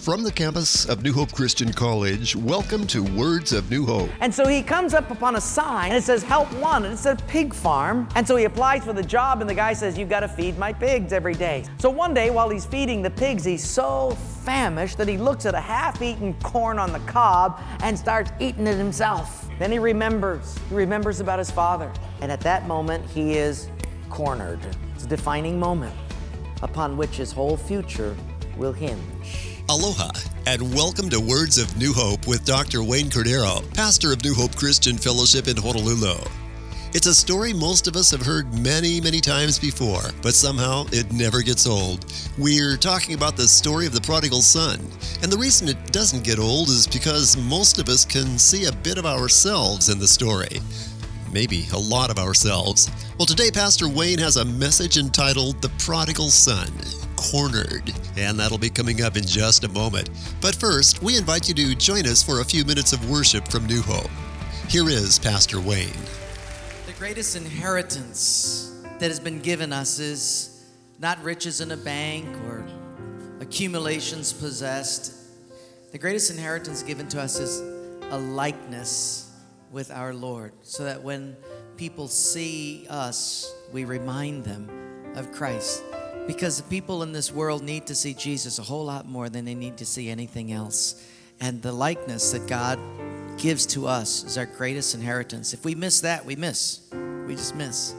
From the campus of New Hope Christian College, welcome to Words of New Hope. And so he comes up upon a sign, and it says, help wanted. It's a pig farm. And so he applies for the job, and the guy says, you've got to feed my pigs every day. So one day, while he's feeding the pigs, he's so famished that he looks at a half-eaten corn on the cob and starts eating it himself. Then he remembers about his father. And at that moment, he is cornered. It's a defining moment upon which his whole future will hinge. Aloha, and welcome to Words of New Hope with Dr. Wayne Cordero, pastor of New Hope Christian Fellowship in Honolulu. It's a story most of us have heard many, many times before, but somehow it never gets old. We're talking about the story of the prodigal son, and the reason it doesn't get old is because most of us can see a bit of ourselves in the story. Maybe a lot of ourselves. Well, today Pastor Wayne has a message entitled The Prodigal Son, Cornered, and that'll be coming up in just a moment. But first, we invite you to join us for a few minutes of worship from New Hope. Here is Pastor Wayne. The greatest inheritance that has been given us is not riches in a bank or accumulations possessed. The greatest inheritance given to us is a likeness with our Lord, so that when people see us, we remind them of Christ. Because the people in this world need to see Jesus a whole lot more than they need to see anything else. And the likeness that God gives to us is our greatest inheritance. If we miss that, we miss. We just miss.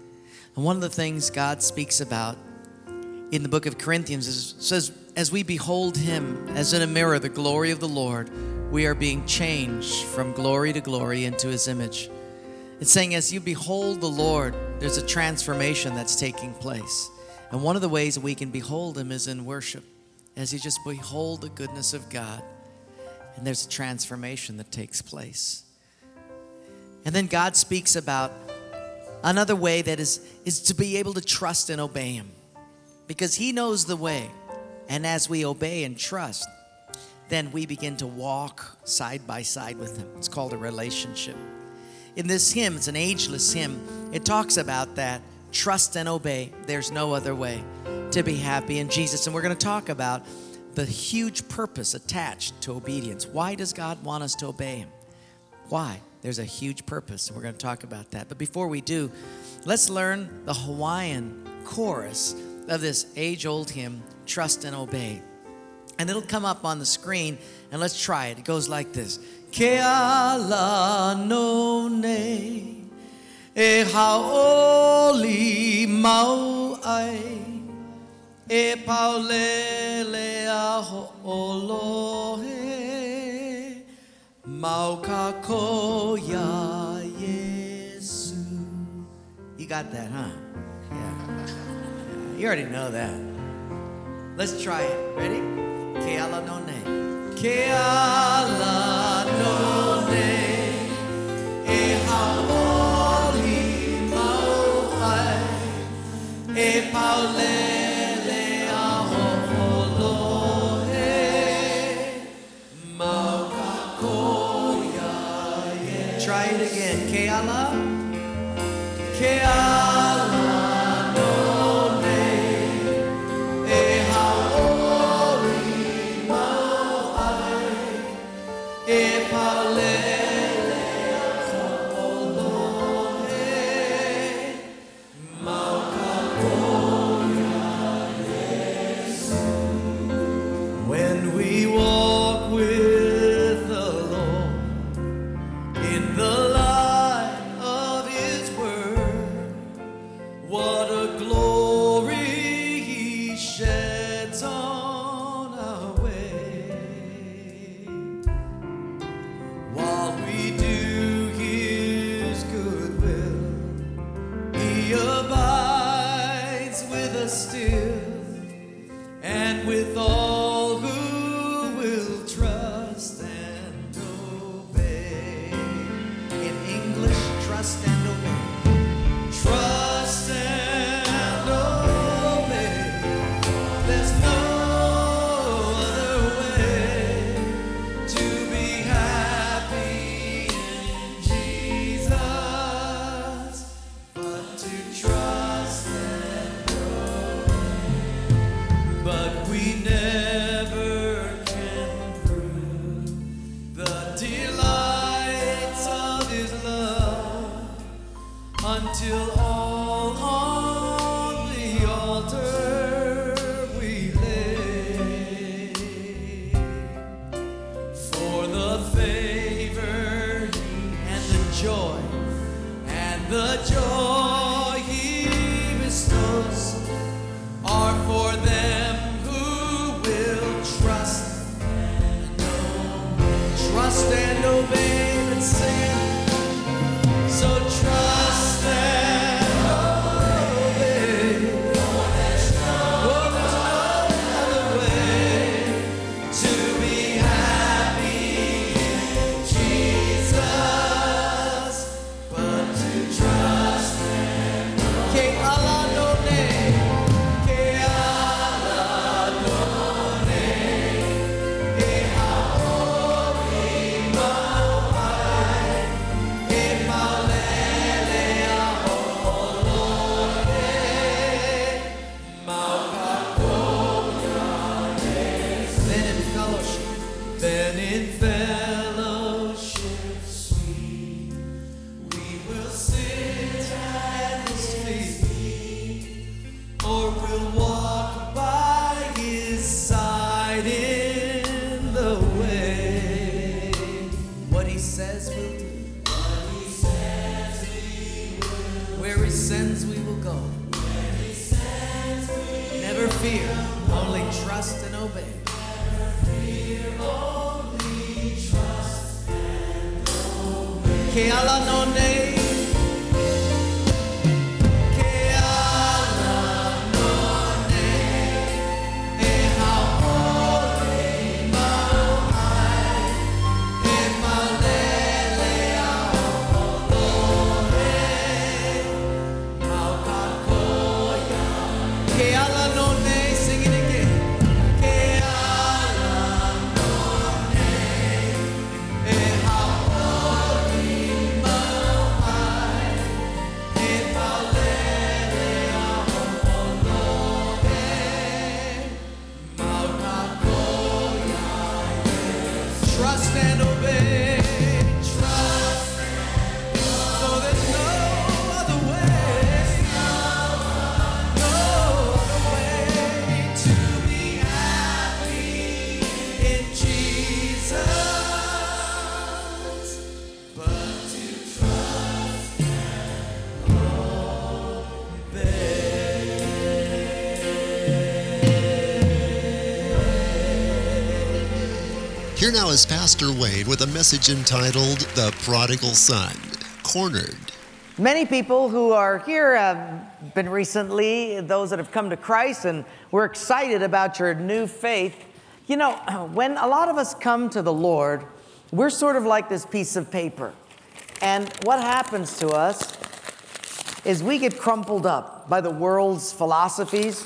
And one of the things God speaks about in the book of Corinthians says, as we behold Him as in a mirror, the glory of the Lord, we are being changed from glory to glory into His image. It's saying as you behold the Lord, there's a transformation that's taking place. And one of the ways that we can behold Him is in worship. As you just behold the goodness of God, and there's a transformation that takes place. And then God speaks about another way that is to be able to trust and obey Him. Because He knows the way. And as we obey and trust, then we begin to walk side by side with Him. It's called a relationship. In this hymn, it's an ageless hymn. It talks about that. Trust and obey. There's no other way to be happy in Jesus. And we're going to talk about the huge purpose attached to obedience. Why does God want us to obey Him? Why? There's a huge purpose, and we're going to talk about that. But before we do, let's learn the Hawaiian chorus of this age-old hymn, Trust and Obey. And it'll come up on the screen, and let's try it. It goes like this. Ke ala no ne e haoli mau ai e paulele a ho'olohe mau kakoya Yesu. You got that, huh? Yeah. You already know that. Let's try it. Ready? Ke ala no ne. Ke ala no ne e haoli e paulele a ho'olohe mau kakoya ye. Try it again. Ke ala no ne e haoli mau ai e paulele Then in fellowship sweet, we will sit at his feet, or we'll walk by his side in the way. What he says we'll do. What he says we will do. Where he sends we will go. Where he sends we will never fear, only trust and obey. Never fear, only trust and obey. Que Allah no name. Trust and obey. Trust and obey. So there's no other way. No other way to be happy in Jesus, but to trust and obey. Here now is Pastor Wayne with a message entitled The Prodigal Son, Cornered. Many people who are here have been recently, those that have come to Christ, and we're excited about your new faith. You know, when a lot of us come to the Lord, we're sort of like this piece of paper. And what happens to us is we get crumpled up by the world's philosophies.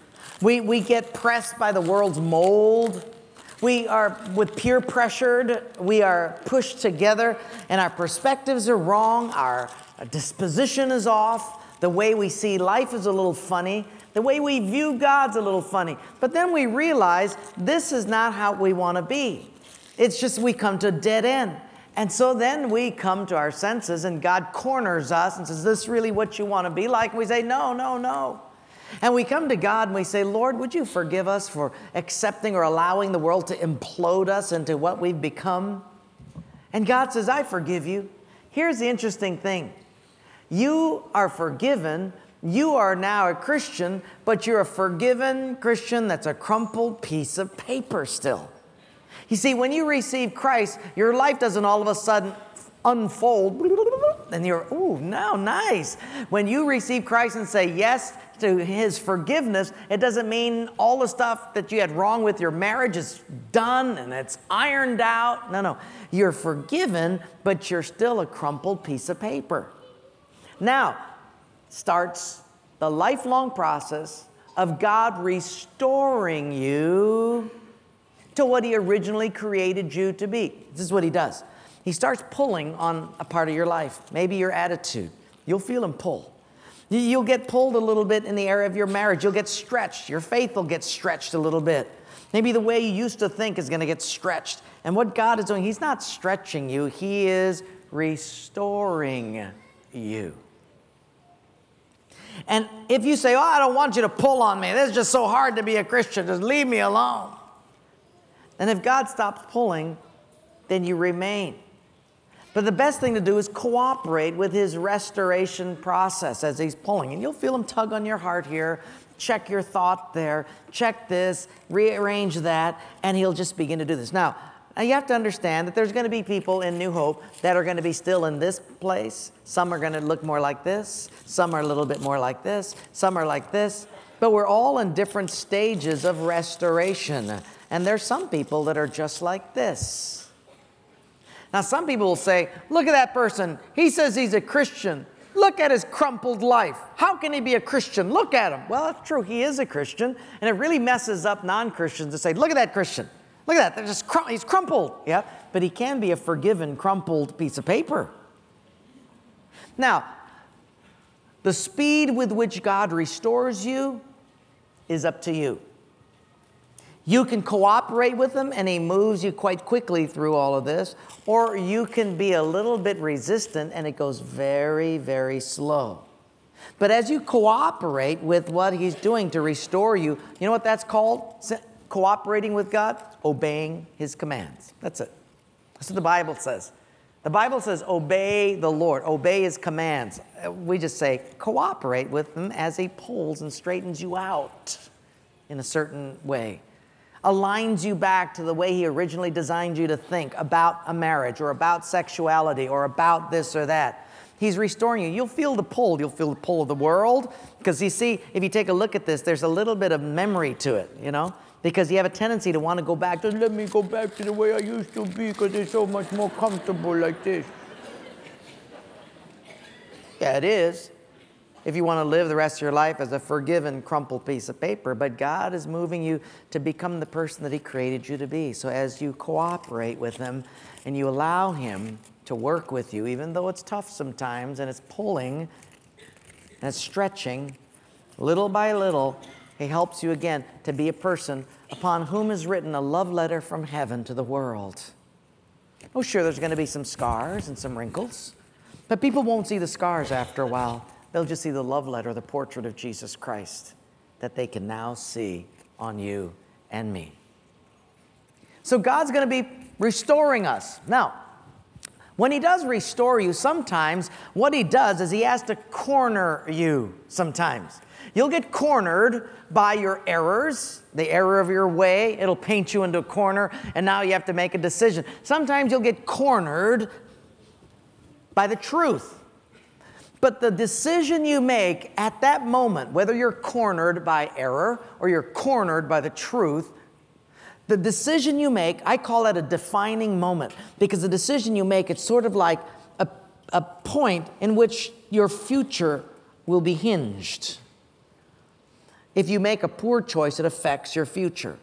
We get pressed by the world's mold. We are with peer pressured, we are pushed together, and our perspectives are wrong, our disposition is off, the way we see life is a little funny, the way we view God's a little funny. But then we realize this is not how we want to be. It's just we come to a dead end. And so then we come to our senses and God corners us and says, is this really what you want to be like? And we say, no, no, no. And we come to God and we say, Lord, would you forgive us for accepting or allowing the world to implode us into what we've become? And God says, I forgive you. Here's the interesting thing. You are forgiven. You are now a Christian, but you're a forgiven Christian that's a crumpled piece of paper still. You see, when you receive Christ, your life doesn't all of a sudden unfold and you're, ooh, now nice. When you receive Christ and say yes to his forgiveness, it doesn't mean all the stuff that you had wrong with your marriage is done and it's ironed out. No, no. You're forgiven, but you're still a crumpled piece of paper. Now starts the lifelong process of God restoring you to what he originally created you to be. This is what he does. He starts pulling on a part of your life, maybe your attitude. You'll feel him pull. You'll get pulled a little bit in the area of your marriage. You'll get stretched. Your faith will get stretched a little bit. Maybe the way you used to think is going to get stretched. And what God is doing, he's not stretching you. He is restoring you. And if you say, oh, I don't want you to pull on me. This is just so hard to be a Christian. Just leave me alone. And if God stops pulling, then you remain. But the best thing to do is cooperate with his restoration process as he's pulling. And you'll feel him tug on your heart here, check your thought there, check this, rearrange that, and he'll just begin to do this. Now, you have to understand that there's going to be people in New Hope that are going to be still in this place. Some are going to look more like this. Some are a little bit more like this. Some are like this. But we're all in different stages of restoration. And there's some people that are just like this. Now, some people will say, look at that person. He says he's a Christian. Look at his crumpled life. How can he be a Christian? Look at him. Well, that's true. He is a Christian. And it really messes up non-Christians to say, look at that Christian. Look at that. They're just he's crumpled. Yeah, but he can be a forgiven, crumpled piece of paper. Now, the speed with which God restores you is up to you. You can cooperate with him and he moves you quite quickly through all of this, or you can be a little bit resistant and it goes very, very slow. But as you cooperate with what he's doing to restore you, you know what that's called? Cooperating with God? Obeying his commands. That's it. That's what the Bible says. The Bible says obey the Lord, obey his commands. We just say cooperate with him as he pulls and straightens you out in a certain way. Aligns you back to the way he originally designed you to think about a marriage or about sexuality or about this or that. He's restoring you. You'll feel the pull. You'll feel the pull of the world. Because you see, if you take a look at this, there's a little bit of memory to it, you know? Because you have a tendency to want to go back to, let me go back to the way I used to be because it's so much more comfortable like this. Yeah, it is. If you want to live the rest of your life as a forgiven, crumpled piece of paper. But God is moving you to become the person that he created you to be. So as you cooperate with him and you allow him to work with you, even though it's tough sometimes and it's pulling and it's stretching, little by little, he helps you again to be a person upon whom is written a love letter from heaven to the world. Oh, sure, there's going to be some scars and some wrinkles, but people won't see the scars after a while. They'll just see the love letter, the portrait of Jesus Christ that they can now see on you and me. So God's going to be restoring us. Now, when he does restore you, sometimes what he does is he has to corner you sometimes. You'll get cornered by your errors, the error of your way. It'll paint you into a corner, and now you have to make a decision. Sometimes you'll get cornered by the truth. But the decision you make at that moment, whether you're cornered by error or you're cornered by the truth, the decision you make, I call that a defining moment, because the decision you make, it's sort of like a point in which your future will be hinged. If you make a poor choice, it affects your future.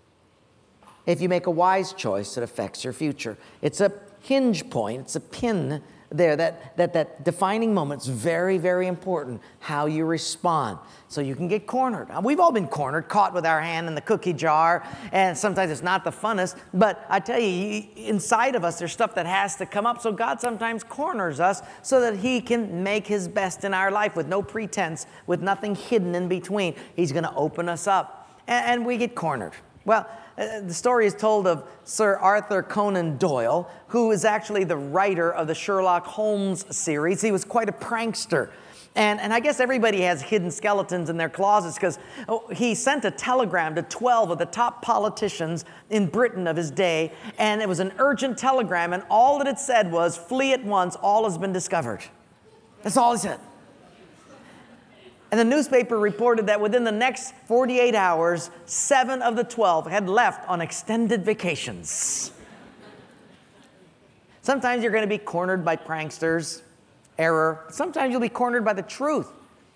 If you make a wise choice, it affects your future. It's a hinge point, it's a pin there, that defining moment's very, very important, how you respond. So you can get cornered. Now, we've all been cornered, caught with our hand in the cookie jar, and sometimes it's not the funnest, but I tell you, inside of us, there's stuff that has to come up, so God sometimes corners us so that he can make his best in our life with no pretense, with nothing hidden in between. He's going to open us up, and we get cornered. Well, the story is told of Sir Arthur Conan Doyle, who is actually the writer of the Sherlock Holmes series. He was quite a prankster. And I guess everybody has hidden skeletons in their closets because he sent a telegram to 12 of the top politicians in Britain of his day, and it was an urgent telegram, and all that it said was, flee at once, all has been discovered. That's all he said. And the newspaper reported that within the next 48 hours, 7 of the 12 had left on extended vacations. Sometimes you're going to be cornered by pranksters, error. Sometimes you'll be cornered by the truth.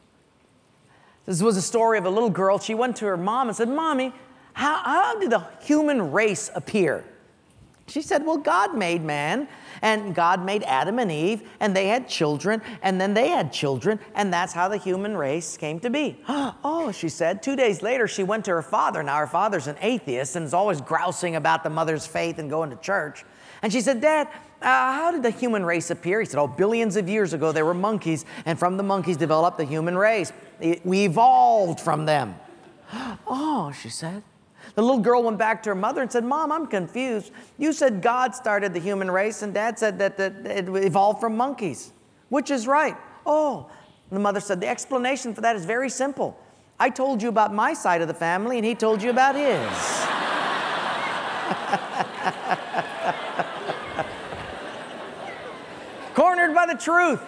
This was a story of a little girl. She went to her mom and said, Mommy, how did the human race appear? She said, well, God made man, and God made Adam and Eve, and they had children, and then they had children, and that's how the human race came to be. Oh, she said. 2 days later, she went to her father. Now, her father's an atheist and is always grousing about the mother's faith and going to church. And she said, Dad, how did the human race appear? He said, billions of years ago, there were monkeys, and from the monkeys developed the human race. We evolved from them. Oh, she said. The little girl went back to her mother and said, Mom, I'm confused. You said God started the human race, and Dad said that it evolved from monkeys. Which is right? Oh, and the mother said, the explanation for that is very simple. I told you about my side of the family, and he told you about his. Cornered by the truth.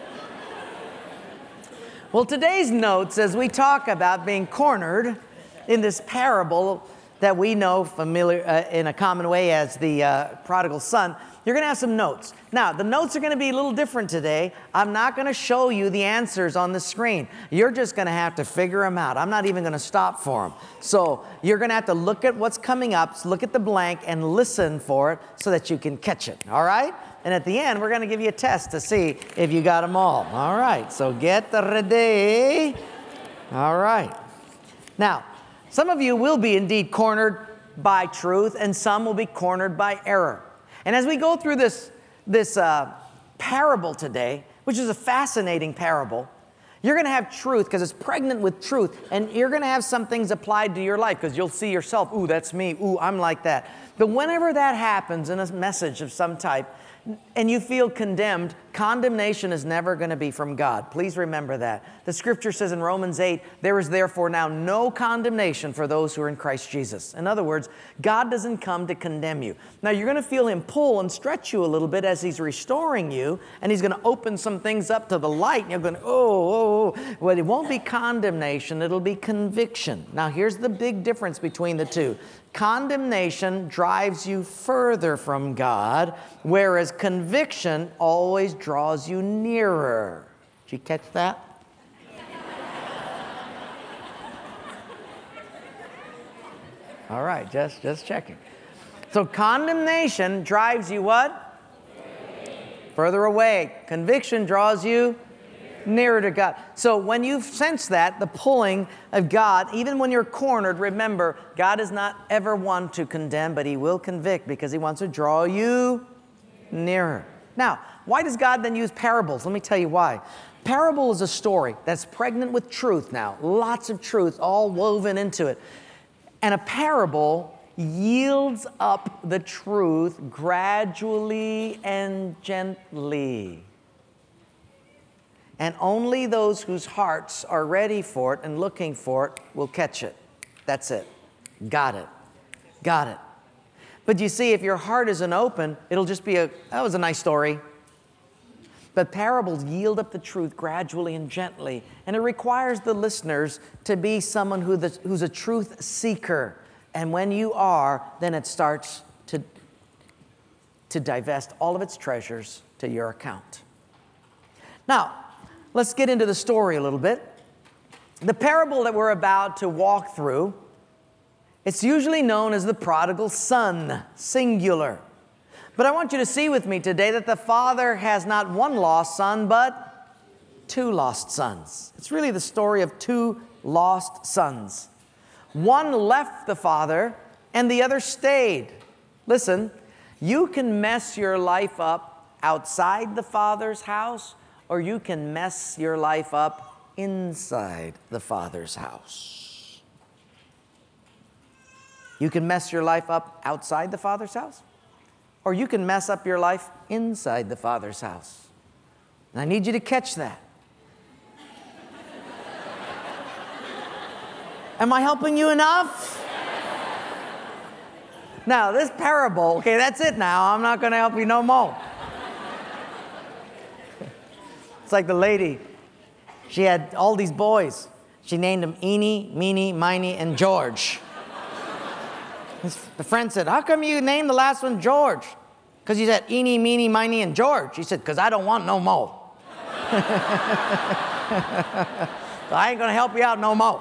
Well, today's notes, as we talk about being cornered in this parable that we know familiar in a common way as the prodigal son, you're going to have some notes. Now, the notes are going to be a little different today. I'm not going to show you the answers on the screen. You're just going to have to figure them out. I'm not even going to stop for them. So you're going to have to look at what's coming up, look at the blank, and listen for it so that you can catch it. All right? And at the end, we're going to give you a test to see if you got them all. All right, so get ready. All right. Now, Some of you will be indeed cornered by truth, and some will be cornered by error. And as we go through this parable today, which is a fascinating parable, you're going to have truth because it's pregnant with truth, and you're going to have some things applied to your life because you'll see yourself, ooh, that's me, ooh, I'm like that. But whenever that happens in a message of some type, and you feel condemned, condemnation is never going to be from God. Please remember that. The scripture says in Romans 8, there is therefore now no condemnation for those who are in Christ Jesus. In other words, God doesn't come to condemn you. Now, you're going to feel Him pull and stretch you a little bit as He's restoring you, and He's going to open some things up to the light, and you're going, oh. Well, it won't be condemnation, it'll be conviction. Now, here's the big difference between the two. Condemnation drives you further from God, whereas conviction always draws you nearer. Did you catch that? All right, just checking. So condemnation drives you what? Further away. Conviction draws you nearer to God. So when you sense that, the pulling of God, even when you're cornered, remember, God is not ever one to condemn, but He will convict because He wants to draw you nearer. Now, why does God then use parables? Let me tell you why. Parable is a story that's pregnant with truth now. Lots of truth all woven into it. And a parable yields up the truth gradually and gently. And only those whose hearts are ready for it and looking for it will catch it. That's it. Got it. Got it. But you see, if your heart isn't open, it'll just be that was a nice story. But parables yield up the truth gradually and gently. And it requires the listeners to be someone who's a truth seeker. And when you are, then it starts to divest all of its treasures to your account. Now, let's get into the story a little bit. The parable that we're about to walk through, it's usually known as the prodigal son, singular. But I want you to see with me today that the father has not one lost son, but two lost sons. It's really the story of two lost sons. One left the father and the other stayed. Listen, you can mess your life up outside the father's house, or you can mess your life up inside the Father's house. You can mess your life up outside the Father's house, or you can mess up your life inside the Father's house. And I need you to catch that. Am I helping you enough? Now, this parable, okay, that's it now. I'm not going to help you no more. It's like the lady, she had all these boys. She named them Eenie, Meenie, Miney, and George. The friend said, how come you named the last one George? Because he said Eenie, Meenie, Miney, and George. He said, because I don't want no more. So I ain't going to help you out no more.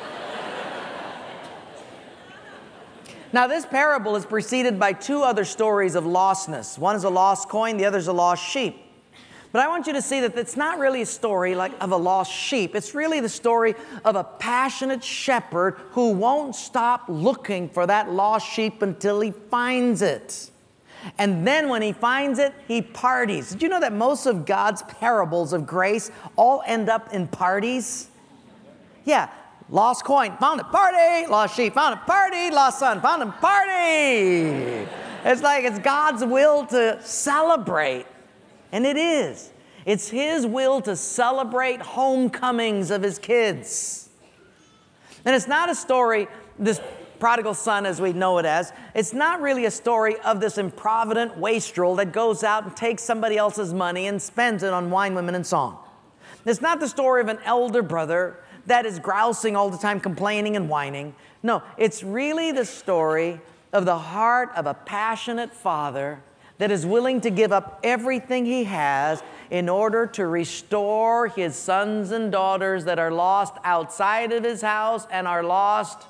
Now, this parable is preceded by two other stories of lostness. One is a lost coin, the other is a lost sheep. But I want you to see that it's not really a story like of a lost sheep. It's really the story of a passionate shepherd who won't stop looking for that lost sheep until he finds it. And then when he finds it, he parties. Did you know that most of God's parables of grace all end up in parties? Yeah. Lost coin, found it, party. Lost sheep, found it, party. Lost son, found him, party. It's like it's God's will to celebrate. And it is. It's His will to celebrate homecomings of His kids. And it's not a story, this prodigal son as we know it as, it's not really a story of this improvident wastrel that goes out and takes somebody else's money and spends it on wine, women, and song. It's not the story of an elder brother that is grousing all the time, complaining and whining. No, it's really the story of the heart of a passionate father that is willing to give up everything he has in order to restore his sons and daughters that are lost outside of his house and are lost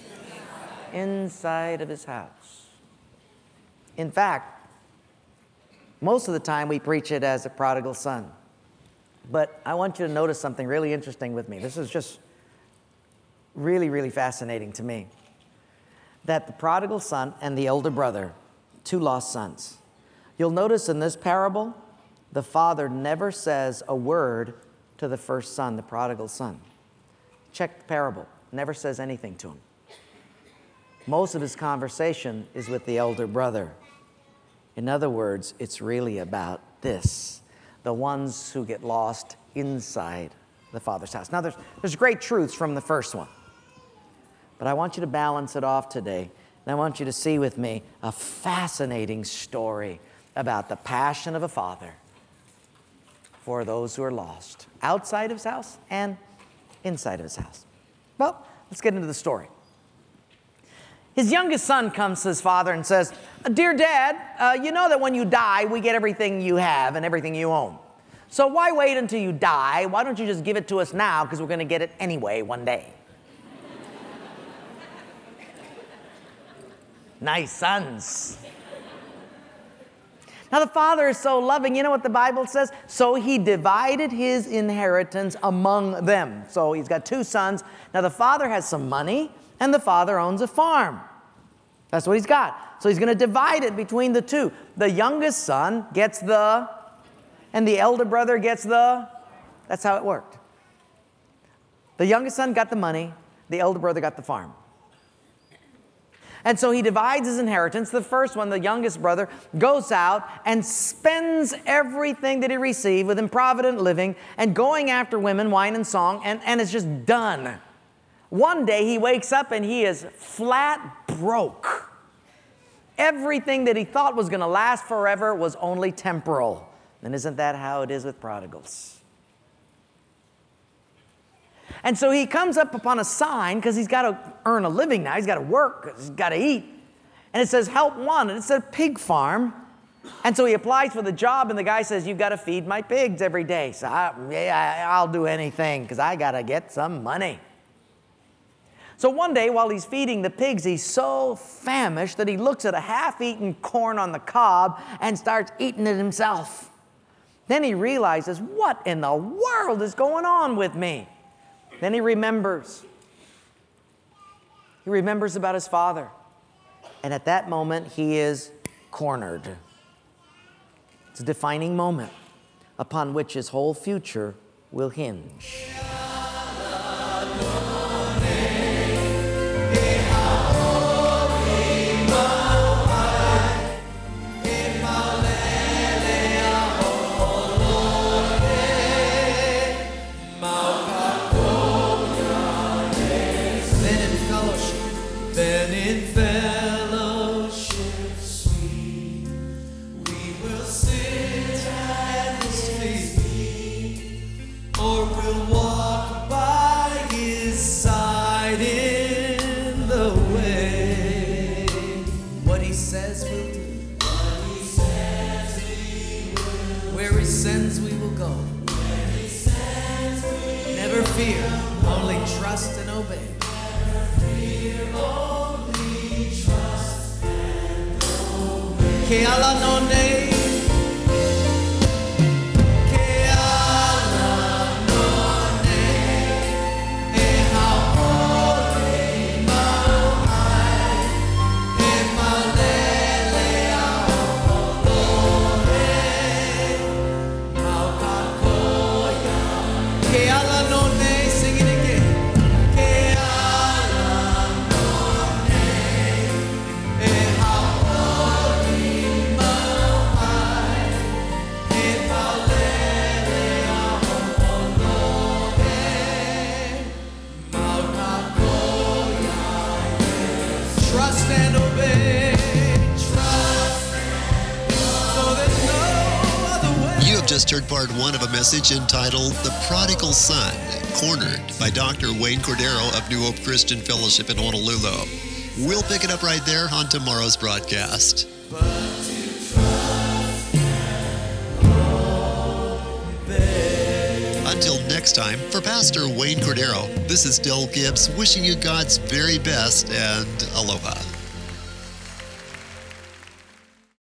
inside of his house. In fact, most of the time we preach it as a prodigal son. But I want you to notice something really interesting with me. This is just really, really fascinating to me that the prodigal son and the elder brother, two lost sons. You'll notice in this parable, the father never says a word to the first son, the prodigal son. Check the parable. Never says anything to him. Most of his conversation is with the elder brother. In other words, it's really about this, the ones who get lost inside the Father's house. Now, there's great truths from the first one, but I want you to balance it off today, and I want you to see with me a fascinating story about the passion of a father for those who are lost, outside of his house and inside of his house. Well, let's get into the story. His youngest son comes to his father and says, "Dear Dad, you know that when you die, we get everything you have and everything you own. So why wait until you die? Why don't you just give it to us now, because we're going to get it anyway one day." Nice sons. Now the father is so loving. You know what the Bible says? So he divided his inheritance among them. So he's got two sons. Now the father has some money, and the father owns a farm. That's what he's got. So he's going to divide it between the two. The youngest son gets and the elder brother gets that's how it worked. The youngest son got the money, the elder brother got the farm. And so he divides his inheritance. The first one, the youngest brother, goes out and spends everything that he received with improvident living and going after women, wine, and song, and is just done. One day he wakes up and he is flat broke. Everything that he thought was going to last forever was only temporal. And isn't that how it is with prodigals? And so he comes up upon a sign, because he's got to earn a living now. He's got to work. He's got to eat. And it says, "Help one." And it's a pig farm. And so he applies for the job, and the guy says, "You've got to feed my pigs every day." So I'll do anything, because I got to get some money. So one day, while he's feeding the pigs, he's so famished that he looks at a half-eaten corn on the cob and starts eating it himself. Then he realizes, what in the world is going on with me? Then he remembers. He remembers about his father. And at that moment, he is cornered. It's a defining moment upon which his whole future will hinge. Only trust and obey. Que Allah no name. Just heard part one of a message entitled "The Prodigal Son, Cornered" by Dr. Wayne Cordero of New Hope Christian Fellowship in Honolulu. We'll pick it up right there on tomorrow's broadcast. Until next time, for Pastor Wayne Cordero, this is Del Gibbs wishing you God's very best and aloha.